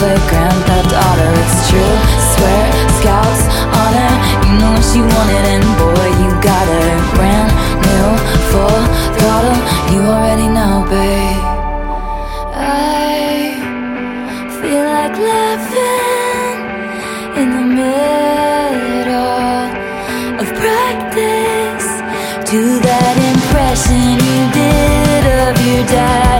play Grand Theft Auto. It's true, swear, scouts, honor. You know what she wanted and boy, you got her. Brand new, full throttle. You already know, babe. I feel like laughing in the middle of practice to that impression you did of your dad.